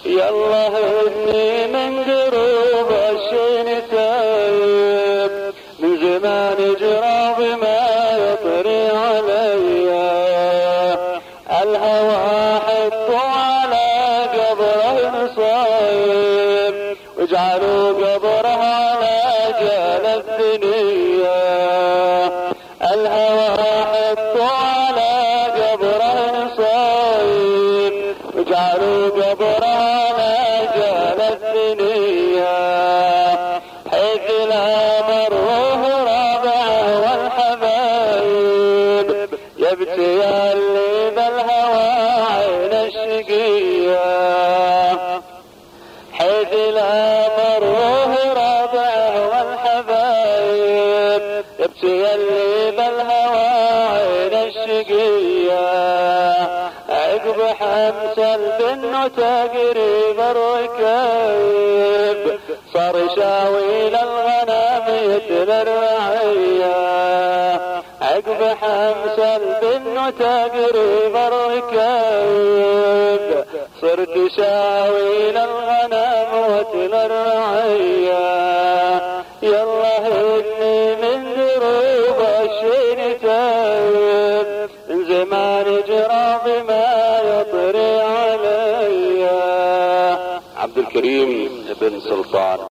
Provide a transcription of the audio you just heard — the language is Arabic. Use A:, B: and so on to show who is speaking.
A: يلا هدني من دروب الشين تايب، من زمان جرى بما يطري عليا، الهوى حط على قبره نصايب، واجعلوا قبره على جال الدنيا، الهوى حط على قبره نصايب، واجعلوا قبره على جال الدنيا، حيث لا مروه رابعه والحبايب، يبكي اللي بالهوى عين الشقية، حيث لا مروه رابعه والحبايب، يبكي اللي بالهوى عين الشقية، عقب حمسل بن تقريب الركايب، صار يشاوي للغنم يتل الرعية، عقب حمسل بن تقريب الركايب، صرت شاوي للغنم وتل الرعية، يلا هدني من دروب الشين تايب، من زمان جرى بما يطري عليا. عبد الكريم بن سلطان.